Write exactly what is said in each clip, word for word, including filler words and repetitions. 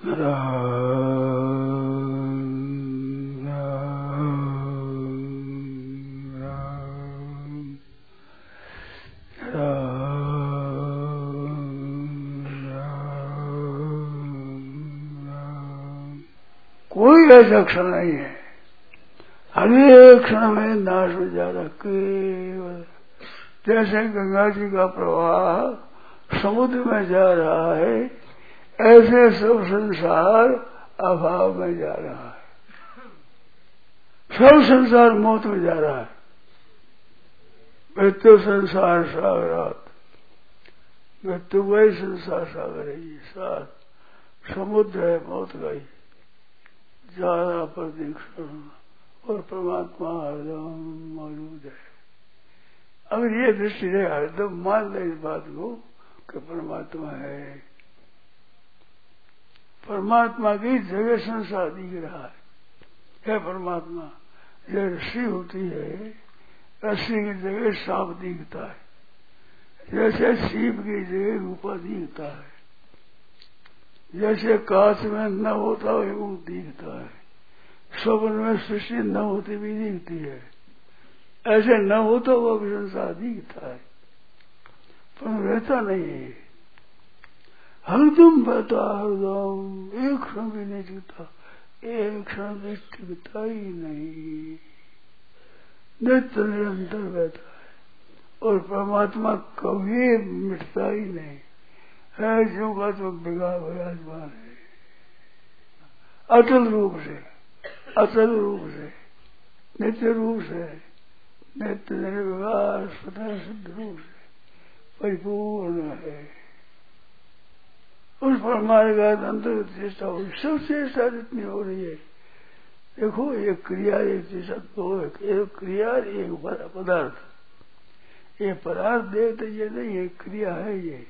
कोई ऐसा क्षण नहीं है, हर एक क्षण में नाश हो जा रहा केवल। जैसे गंगा जी का प्रवाह समुद्र में जा रहा है, ऐसे सब संसार अभाव में जा रहा है, सब संसार मौत में जा रहा है। मृत्यु संसार सागरात, मृत्यु वही संसार सागर है, ये सात समुद्र है मौत का ही, ज्यादा प्रदीक्षण और परमात्मा हरदम मौजूद है। अगर ये दृष्टि रहे, हरदम मान ले इस बात को कि परमात्मा है, परमात्मा की जगह संसार दिख रहा है, है परमात्मा। ये रस्सी होती है, रस्सी की जगह सांप दिखता है, जैसे सीप की जगह रूपा दिखता है, जैसे कांच में न होता वो दिखता है, स्वप्न में सृष्टि न होती भी दिखती है, ऐसे न होता हुआ भी संसार दिखता है, पर रहता नहीं है। हरदम बहता, हरदम एक क्षण भी नहीं टिकता, एक क्षण भी टिकता ही नहीं, नित्य निरंतर बहता है। और परमात्मा कभी मिटता ही नहीं है, जो का तो बिगाड़ विराजमान है, अटल रूप से, अचल रूप से, नित्य रूप से, नित्य निर्विकार स्वतः सिद्ध रूप से परिपूर्ण है। उस परमात्मा का अंतर्गत चेष्टा हो, सब चेष्टा जितनी हो रही है, देखो एक क्रिया एक चेष्टा दो है, एक क्रिया एक पदार्थ, ये पदार्थ देखते ये नहीं है, क्रिया है, ये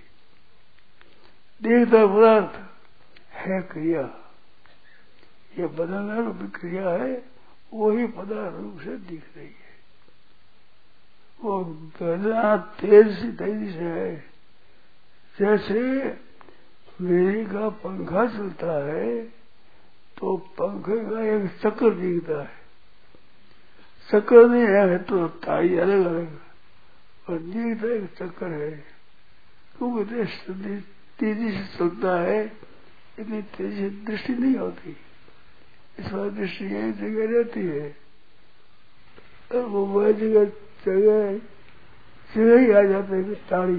देखता पदार्थ है क्रिया, ये बदलना रूप क्रिया है, वही पदार्थ रूप से दिख रही है। वो बदलना तेज सी तेजी से है, जैसे बिजली का पंखा चलता है तो पंखे का एक चक्कर दिखता है, चक्कर नहीं है तो ताई अलग अलग, और दिखता एक चक्कर है, क्योंकि तेजी से चलता है, इतनी तेजी से दृष्टि नहीं होती, इस बार दृष्टि एक जगह रहती है, और वो वह जगह जगह जगह ही आ जाता है। ताड़ी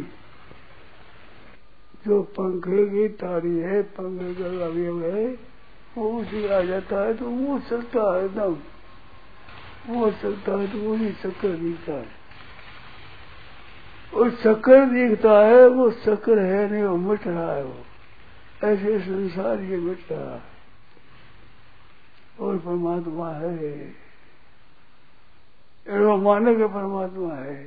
जो पंखे की ताड़ी है, पंखे का अवयव है, वो उसी आ जाता है तो वो चलता है एकदम, वो चलता है तो वही चक्कर दिखता है, और चक्कर दिखता है, वो चक्कर है नहीं, वो मिट रहा है, वो ऐसे संसार ये मिट रहा है, और परमात्मा है, एवं माने के परमात्मा है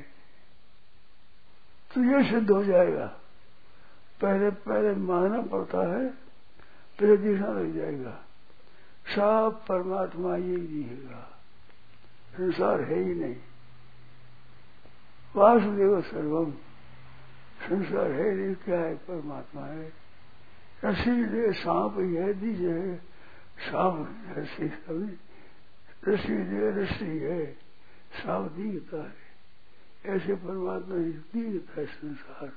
तो ये सिद्ध हो जाएगा। पहले पहले मानना पड़ता है, फिर दिखना लग जाएगा, सब परमात्मा ये दिखेगा, संसार है ही नहीं, वासुदेव सर्वम, संसार है नहीं, क्या है, परमात्मा है। रस्सी दे सांप ही है, दीजिए है, सांप रस्सी सभी, रस्सी दे रस्सी है, सांप दिखता है, ऐसे परमात्मा दिखता है संसार।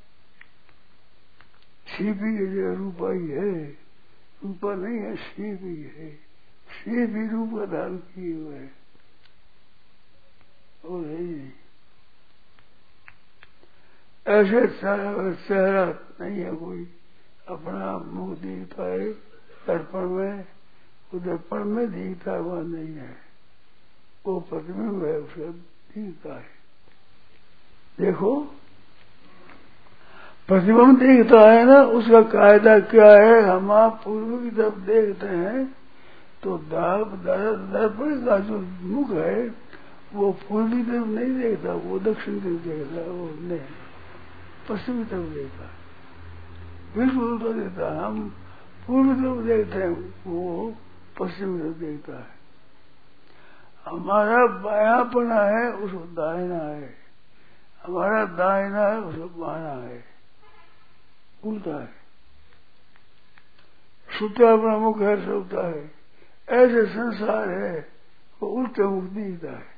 सीपी जो रूपा ही है, रूपा नहीं है, सीपी है, सीपी रूप का धारण किए हुए है, और है ही नहीं। ऐसे चेहरा नहीं है कोई, अपना मुख दिखता है दर्पण में, दर्पण में दिखता हुआ नहीं है, वो प्रतिबिंब है, उसे दिखता है। देखो प्रतिबिंब दिखता है ना, उसका कायदा क्या है, हम आप पूर्व की तरफ देखते हैं तो दर्पण का जो मुख है वो पूर्वी तरफ नहीं देखता, वो दक्षिण तरफ देखता है, वो नहीं पश्चिमी तरफ देखता है, बिल्कुल उल्टा देता है। हम पूर्वी तरफ देखते हैं, वो पश्चिमी तरफ देखता है। हमारा बायापना है, उसको दाहिना है, हमारा दाहिना है, उसको बायां है, उल्टा है। छूटा अपना मुख है सोता है, ऐसे संसार है वो उल्टे मुख दिखता है,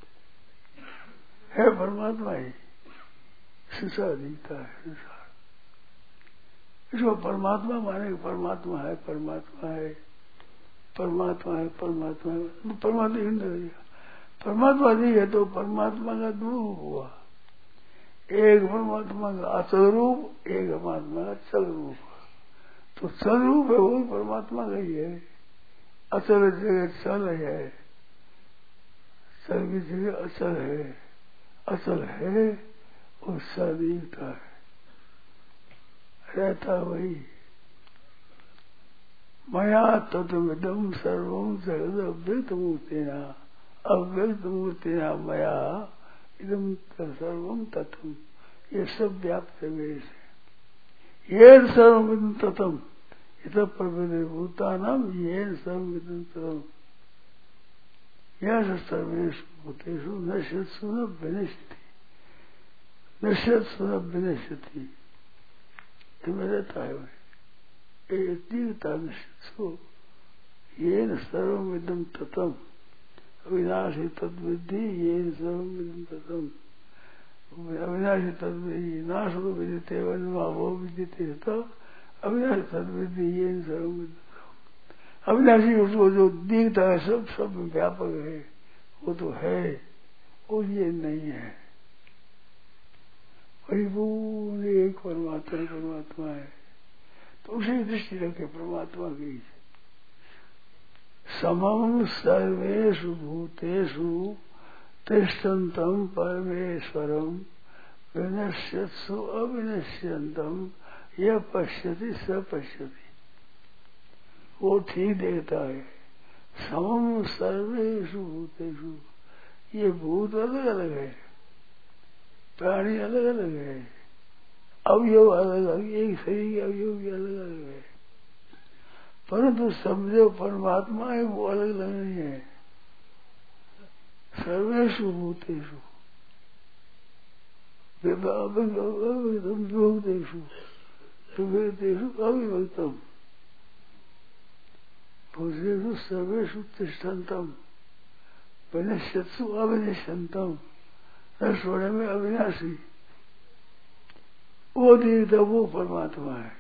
है परमात्मा ही संसार दिखता है। संसार इसको परमात्मा माने, परमात्मा है परमात्मा है परमात्मा है परमात्मा है, परमात्मा ही परमात्मा नहीं है तो परमात्मा का दो हुआ, एक परमात्मा का अचल रूप, एक परमात्मा का चल रूप। तो चल रूप है वो परमात्मा का ही है, अचल जगह चल है, चल की जगह अचल है, अचल है और सदीकता है, रहता वही। मया तत्वमिदं सर्वं जगद अव्यक्त मूर्तिना, अव्यक्त मूर्तिना मया इदं सर्वं तत्वम, ये सब व्याप्त है। ये सर्वमिदं तत्वम इत प्रभृति भूतानाम ये सर्वमिदं तत्वम यह सर्वेषु भूतेषु नश्यत्सु न विनश्यति, नश्यत्सु न विनश्यति, इसमें रहता है वही दीर्घता नश्यत्सु येन सर्वमिदं तत्वम अविनाशी तद्विद्धि येन सर्वमिदं तत्वम, अविनाशी तद्विद्धि नाश को विदिते वो विदिते अविनाशी तद्विद्धि येन सर्वमिदं, अविनाशी उसको जो दिखता है सब सब व्यापक है वो तो है, वो ये नहीं है। परिपूर्ण एक परमात्मा परमात्मा है, तो उसी दृष्टि रखे परमात्मा की। समम सर्वेषु भूतेषु तिष्ठन्तं परमेश्वरं विनश्यत्सु अविनश्यन्तं यह पश्यति स पश्यति, वो ठीक देखता है। समम सर्वेषु भूतेषु, ये भूत अलग अलग है, प्राणी अलग अलग है, अवयव अलग अलग, एक शरीर के अवयव भी अलग अलग है, परंतु समझो परमात्मा है वो अलग अलग नहीं है। सर्वेषु भूतेषु विभक्तम विभक्तेषु विभक्तेषु अविभक्तम भूतेषु सर्वेषु तिष्ठन्तम विनश्यत्सु अविनश्यन्तम, नष्ट होने में अविनाशी, वो दिखता वो परमात्मा है।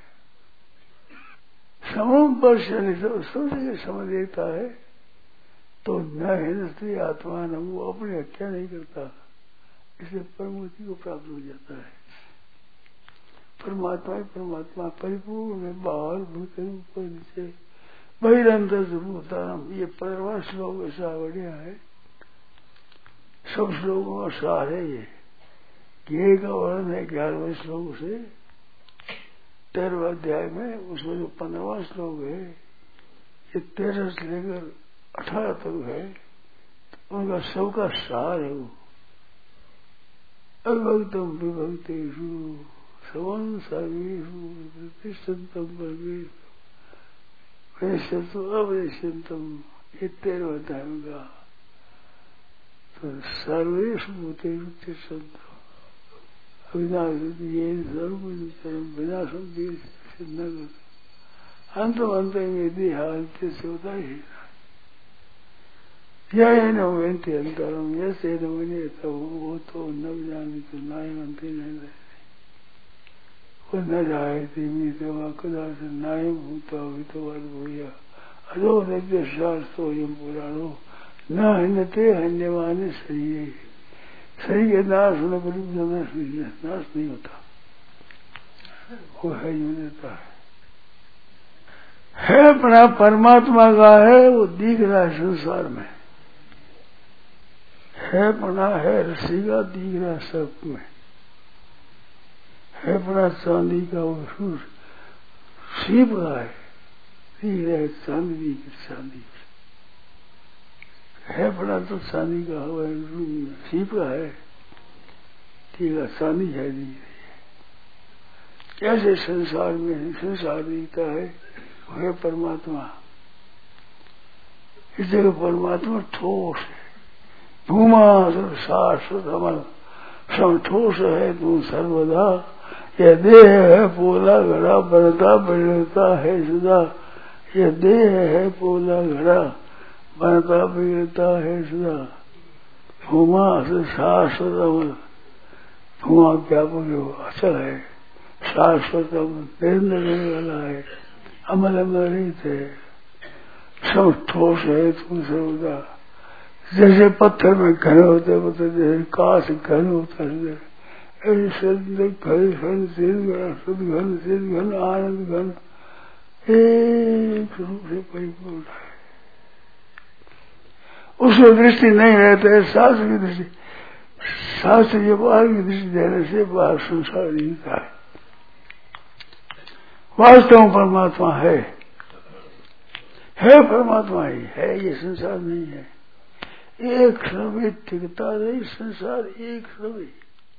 समम पश्यति सोचेगा समझ देखता है तो न हिंसती आत्मा न, वो अपनी हत्या नहीं करता, इसलिए परमगति को प्राप्त हो जाता है। परमात्मा ही परमात्मा परिपूर्ण है, बाहर भूत ऊपर नीचे बहिरंतर भूतान। ये पंद्रहवां श्लोक ऐसा बढ़िया है, सब श्लोकों का सार है ये। ये का वर्णन है ग्यारहवें श्लोक से तेरहवें अध्याय में, उसमें जो पंद्रहवां श्लोक है ये तेरह से लेकर अठारह तक है, तो उनका सबका सार है वो। अविभक्तम विभक्तेषु समं सर्वेषु तिष्ठन्तं परमेश्वरं विनश्यन्तु अविनश्यन्तम, ये तेरहवें अध्याय में कहा। तो सर्वेषु भूतेषु तिष्ठन्तं अविनाशी येन सर्वमिदं विनाशं न अंत अंत में देहांत्य से होता ही यह न वेंती अंतरम यसे न बने तो वो तो न जाने तो ना ही अंत नहीं रहे, वो न जाए तीमी तो कदा से ना ही भूता भी तो भूया अजो नित्य शास्त्रो यम पुराणो न हिन्नते हन्यमाने शरीर, शरीर के नाश होने पर नाश नहीं होता, वो है जो देता है। है अपना परमात्मा का है, वो दिख रहा है संसार में, है पना है रस्सी का दिख रहा सब में, है पना चांदी का वो सीप का है, दिख रहा है चांदी दिख चांदी है, पना तो चांदी का हुआ सीप का है, ठीक है चांदी है दिख रही है। ऐसे संसार में संसार दिखता है, है परमात्मा। इस जगह परमात्मा ठोस है, भूमा शाश्वत अमल सब ठोस है तू सर्वदा, यह देह है पोला घड़ा बनता बिगड़ता है सदा, ये देह है पोला घड़ा, बनता बिगड़ता है सदा, हुमा से शाश्वतम, हुआ ज्ञापक जो अचल है, शाश्वतम देर लगने वाला है, अमल अमरित है, सब ठोस है तुम सर्वदा। जैसे पत्थर में घन होते होते, जैसे काश घन होता है, ऐसे सद घन घन सिद्ध घन शुद्ध घन सिद्ध घन आनंद घन एक रूप से परिपूर्ण है। उसमें दृष्टि नहीं रहता है शास्त्र की दृष्टि, शास्त्र के बाहर की दृष्टि देने से बाहर संसार दिखता है। वास्तव में परमात्मा है, है परमात्मा ही है, ये संसार नहीं है। एक क्षण भी टिकता नहीं संसार, एक क्षण भी,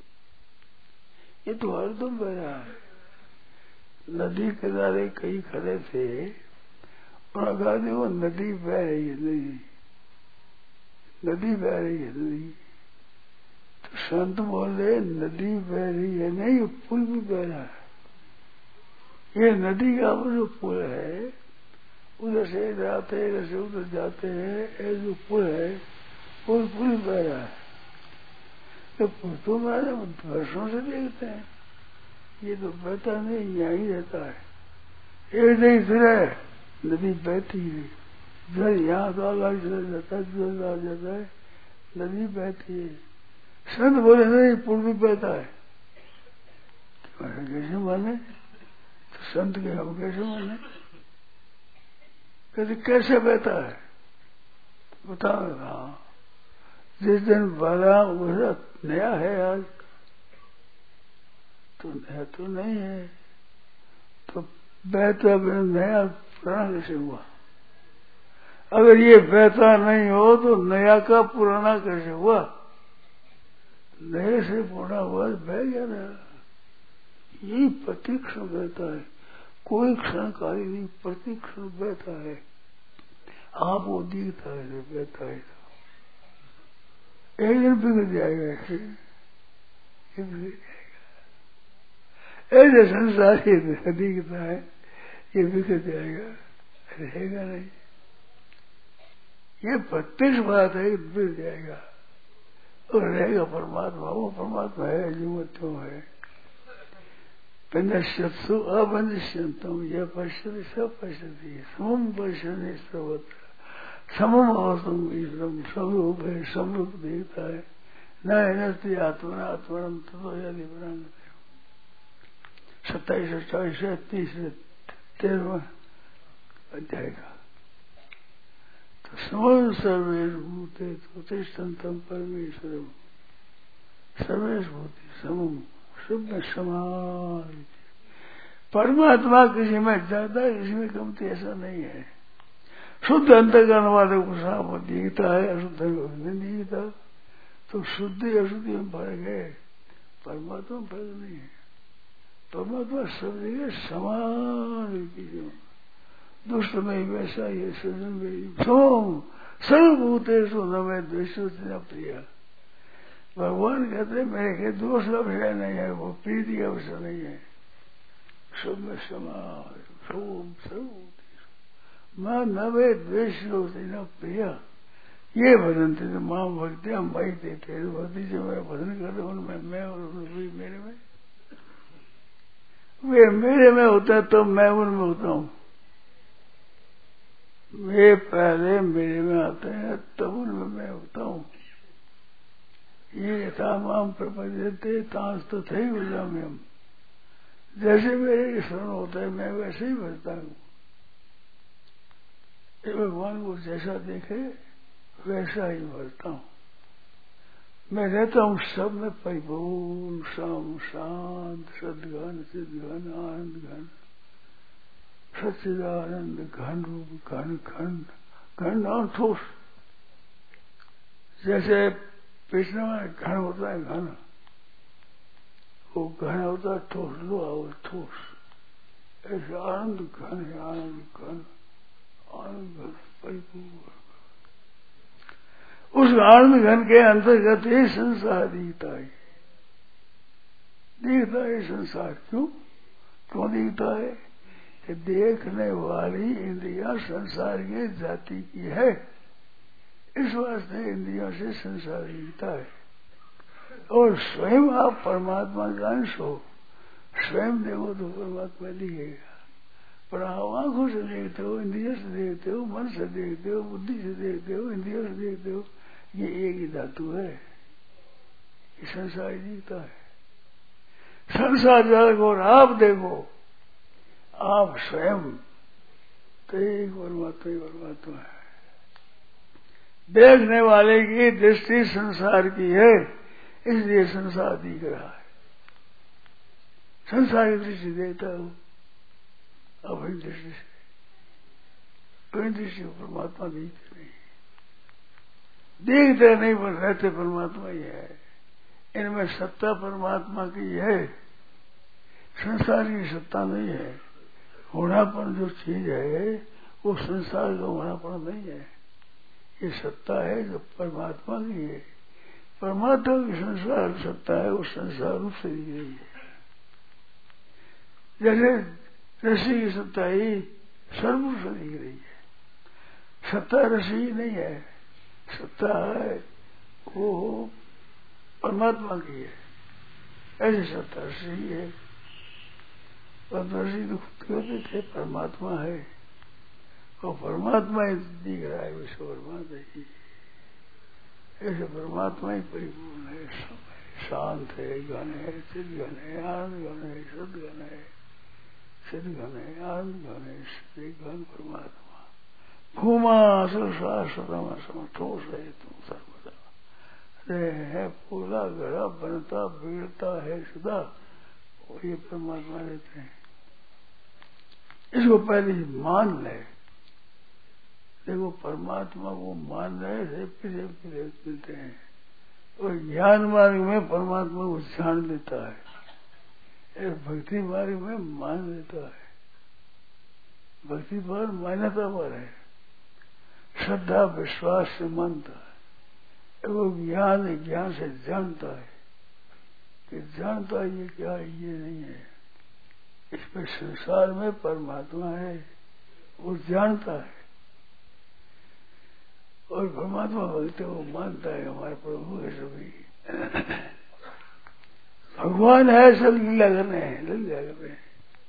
ये तो हरदम बह रहा है। नदी किनारे कई खड़े थे और कहा वो नदी बह रही है, नदी नदी बह रही है नदी। तो संत बोले नदी बह रही है नहीं, पुल भी बह रहा है। ये नदी का जो पुल है, उधर से इधर आते हैं, इधर से उधर जाते हैं, ये जो पुल है पुल पुल बह रहा है। तो पुल तो हमारे वर्षों से देखते हैं, ये तो बहता नहीं, यहाँ ही रहता है। एक दिन फिर है नदी बहती है, जल यहाँ तो अलग चला जाता है, जल आ जाता है, नदी बहती है। संत बोले नहीं पुल भी बहता है। कैसे माने? तो संत के हम कैसे माने? कहते कैसे बहता है बताओ। हाँ, जिस दिन बड़ा वैसा नया है आज, तो नया तो नहीं है, तो बहता नया पुराना कैसे हुआ? अगर ये बहता नहीं हो तो नया का पुराना कैसे हुआ? नए से पुराना हुआ बह गया ना। यही प्रतिक्षण बहता है, कोई क्षणकारी नहीं, प्रतिक्षण बहता है। आप वो दिखता है जो बहता है, एक दिन बिगड़ जाएगा, ऐसे बिगड़ जाएगा। ऐसे संसार ये दिखता है, ये बिगड़ जाएगा, रहेगा नहीं। ये प्रत्यक्ष बात है, बिगड़ जाएगा और रहेगा परमात्मा। वो परमात्मा है जो त्यों है। पश्यत्सु अपश्यंतम यह पश्यति सब पश्यति, समम पश्यति सर्वत्र, समम अवसम ईश्वरम, स्वरूप है, स्वरूप देखता है। न नस्ति आत्मना आत्मनम ततो यदि ब्रह्मते। सत्ताईस अट्ठाईस तीस तेरहवा अध्याय का। तो समम सर्वेश भूते तिष्ठन्तम परमेश्वरम, सर्वेश भूति समम, सब में समान। परमात्मा किसी में ज्यादा किसी में कमती ऐसा नहीं है। शुद्ध अंतकरण वाले को साफ दिखता है, अशुद्ध को नहीं दिखता। तो शुद्धि अशुद्धि में फर्क है, परमात्मा में फर्क नहीं है। परमात्मा सब जगह समान चीजों, दुष्ट में वैसा ही, सजन में सोम सर्वभूतेषु न मैं द्वेषो न प्रिय। भगवान कहते हैं मेरे के दोष का विषय नहीं है, वो प्रीति का विषय नहीं है। सब में समान, सोम सर्वभूतेषु मां न वे द्वेषो न प्रिय। ये भजन थे मां भक्तिया मई देते भक्ति जो मैं भजन करते उनमें मैं और भी मेरे में, वे मेरे में होता है तो मैं उनमें होता हूँ। वे पहले मेरे में आते हैं तब उनमें मैं होता हूँ। ये यथा माम प्रपद्यते तांस तो थे गुजाम हम। जैसे मेरे स्मरण होता है मैं वैसे ही भजता हूँ। भगवान को जैसा देखे वैसा ही भजता हूँ। मैं रहता हूँ सब में परिपूर्ण, शाम शांत, सदघन सिद्धघन आनंद घन, सच्चिदानंद घन रूप घन खंड घन और ठोस। जैसे पिछले में घन होता है, घन वो घन होता है ठोस, लोहा वो ठोस। ऐसे आनंद घन है, आनंद घन आनंद घन परिपूर्ण। उस आनंद घन के अंतर्गत ये संसार दिखता है, दिखता है संसार। क्यों क्यों दिखता है? कि देखने वाली इंद्रिया संसार के जाति की है, इस वास्ते इंद्रियों से संसार दिखता है। और स्वयं आप परमात्मा का अंश हो, स्वयं देखो तो परमात्मा दिखेगा। पर आप आंखों से देखते हो, इंद्रियों से देखते हो, मन से देखते हो, बुद्धि से देखते हो, इंद्रियों से देखते हो, ये एक ही धातु है, ये संसार दिखता है। संसार जगत और आप देखो, आप स्वयं तो एक परमात्मा ही परमात्मा है। देखने वाले की दृष्टि संसार की है, इसलिए संसार दिख रहा है। संसार की दृष्टि देखता हूं अपनी दृष्टि से, अपनी दृष्टि परमात्मा दिखते नहीं, देखते नहीं पर रहते परमात्मा ही है। इनमें सत्ता परमात्मा की है, संसार की सत्ता नहीं है। होनापन जो चीज है वो संसार का होनापन नहीं है, ये सत्ता है जो परमात्मा की है। परमात्मा की संसार सत्ता है, वो संसार रूप से दिख रही है। जैसे रस्सी की सत्ता ही सर्वरूप से दिख रही है, सत्ता रस्सी नहीं है, सत्ता है वो परमात्मा की है। ऐसी सत्ता रस्सी है, रस्सी तो खुद कहते थे परमात्मा है, और परमात्मा ही दिख रहा है विश्व परमात्मा ही। ऐसे परमात्मा ही परिपूर्ण है, शांत है, घन है, चिद घन है, आनंद घन है, शुद्ध घन है, सिद्ध घन है, आनंद घन है, सिद्ध घन परमात्मा। भूमा संसार सदा समठोस है तुम सर्वदा, रे है फूला गड़ा बनता बिगड़ता है सदा, और ये परमात्मा रहते हैं। इसको पहले मान ले, देखो परमात्मा को मान रहे थे, पीछे पीछे मिलते हैं। और ज्ञान मार्ग में परमात्मा को जान लेता है, एक भक्ति मार्ग में मान लेता है। भक्ति पर मान्यता पर है, श्रद्धा विश्वास से मानता है। वो ज्ञान ज्ञान से जानता है कि जानता ये क्या है, ये नहीं है, इसमें संसार में परमात्मा है, वो जानता है। और परमात्मा भक्त वो मानता है हमारे प्रभु है सभी, भगवान है, सब लीला करने हैं, लीला करने हैं।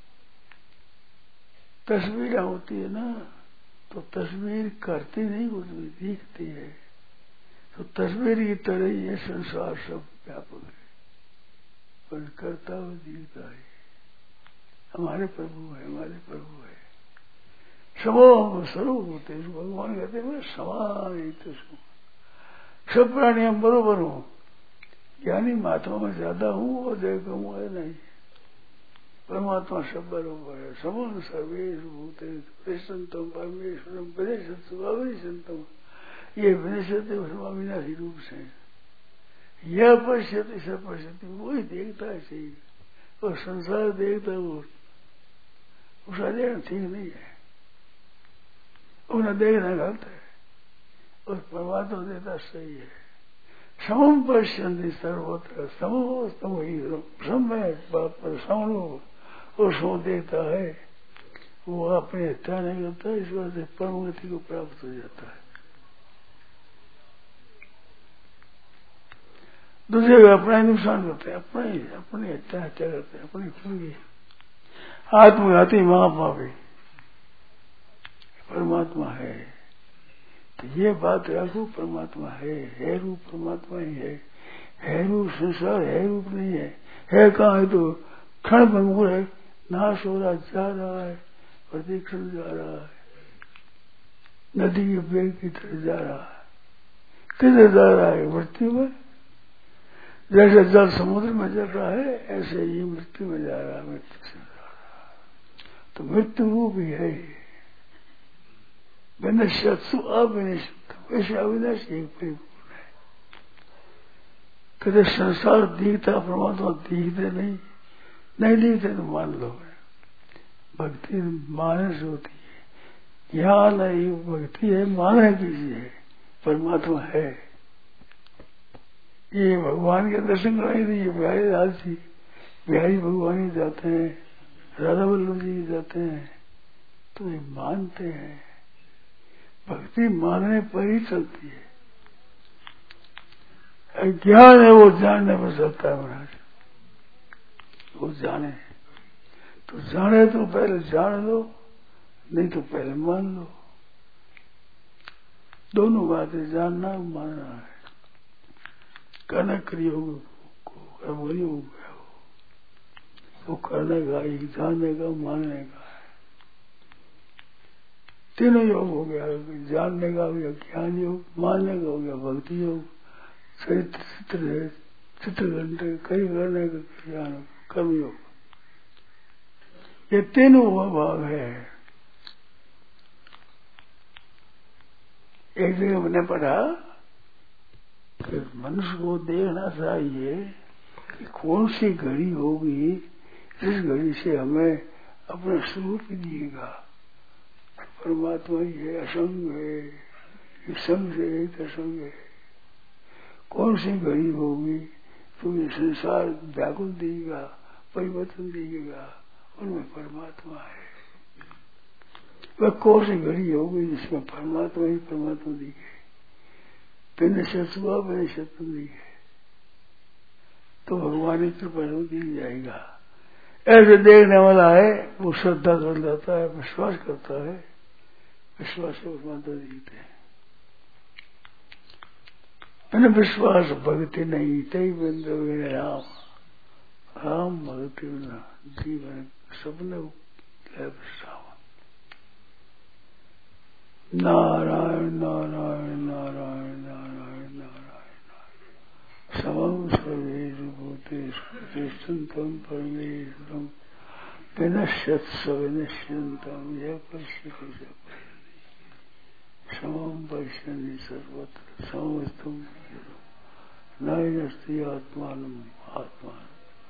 तस्वीर होती है ना, तो तस्वीर करती नहीं, कुछ भी दिखती है। तो तस्वीर की तरह ये संसार सब व्यापक है, पर करता हुआ दिखता है। हमारे प्रभु है, हमारे प्रभु है। समो स्वरूप होते भगवान कहते हैं, मैं समान सब प्राणी हम बरोबर हूं, यानी महात्मा में ज्यादा हूं और देख हूं है नहीं। परमात्मा सब बरोबर है। समान सर्वेश भूते संतम परमेश्वरम विदेश संतम, ये विदेशते विनाशी रूप से यह परिस्थिति सब परिस्थिति वही देखता है सही, और संसार देखता है वो उसका देखना ठीक नहीं है, उन्हें देखना गलत है, और परमात्मा देता सही है। समम पश्यन्ति सर्वत्र समो स्तम ही समय समो, उसको देखता है, वो अपनी हत्या नहीं करता, इस वजह से परम गति को प्राप्त हो जाता है। दूसरे को अपना ही नुकसान करते हैं, अपना ही अपनी हत्या हत्या करते हैं, अपनी खुद की आत्मघाती महापापी। परमात्मा है तो ये बात रखो, परमात्मा है, है रूप परमात्मा ही है, है रूप संसार है, रूप नहीं है। है कहाँ है तो क्षण भंगुर है, नाश हो रहा, जा रहा है, प्रतिक्षण जा रहा है, नदी के बेग की तरह जा रहा है। किधर जा रहा है? मृत्यु में। जैसे जल समुद्र में चल रहा है, ऐसे ही मृत्यु में जा रहा है, मृत्यु से जा रहा है। तो मृत्यु रूप ही है ये। विनश्यत्सु अविनश्यत, वैसे अविनाशी एक परिपूर्ण है। कदे संसार दिखता, परमात्मा दिखते नहीं, नहीं दिखते तो मान लो। भक्ति मानस होती है, ज्ञान है, भक्ति है, मानने की चीज है, परमात्मा है। ये भगवान के दर्शन कराई थी, ये बिहारी लाल जी, बिहारी भगवान ही जाते हैं, राधा वल्लभ जी जाते हैं, तो ये मानते हैं। भक्ति मानने पर ही चलती है। ज्ञान है वो जानने पर चलता है महाराज। वो जाने तो जाने तो पहले जान लो, नहीं तो पहले मान लो। दोनों बातें जानना मानना है। करना क्रियोग को वही हो गया। वो करने का, एक जानने का, मानने का है। तीनों योग हो गया। जानने का हो गया ज्ञान योग, मानने का हो गया भक्ति योग, चरित्र चित्र है, चित्र घंटे कई करने का ज्ञान कर्म योग। ये तीनों भाग है। एक जगह मैंने पढ़ा कि मनुष्य को देखना चाहिए कि कौन सी घड़ी होगी जिस घड़ी से हमें अपना स्वरूप दिएगा। परमात्मा ही है, असंग है, ये संग से एक असंग है। कौन सी घड़ी होगी तो ये संसार व्याकुल देगा, परिवर्तन देगा, उनमें परमात्मा है। वह कौन सी घड़ी होगी जिसमें परमात्मा ही परमात्मा दिखे, बिन शत्रु बिन शत्रु दिखे, तो भगवान की कृपा दी जाएगा। ऐसे देखने वाला है वो श्रद्धा कर जाता है, विश्वास करता है, विश्वास से परमात्मा दिखते हैं। मैंने विश्वास भक्ति नहीं तई बंद राम राम भक्ति जीवन सबने विश्राम। नारायण नारायण नारायण नारायण नारायण समम सर्वेश भूतेषु तिष्ठन्तं परमेश्वरं विनश्यत्स विनश्यन्तं यः पश्यति समम पश्यन्ति सर्वत्र समस्तं नैनस्ति आत्मानं आत्मानं।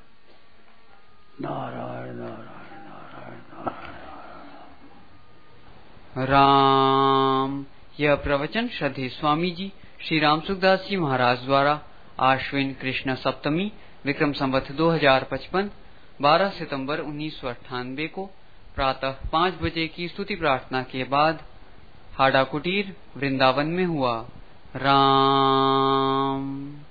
नारायण नारायण नारायण नारायण। राम। यह प्रवचन श्रद्धेय स्वामी जी श्री राम सुखदास जी महाराज द्वारा आश्विन कृष्ण सप्तमी विक्रम संवत दो हजार पचपन बारह सितंबर उन्नीस सौ अट्ठानबे को प्रातः पाँच बजे की स्तुति प्रार्थना के बाद हाड़ा कुटीर वृंदावन में हुआ। राम।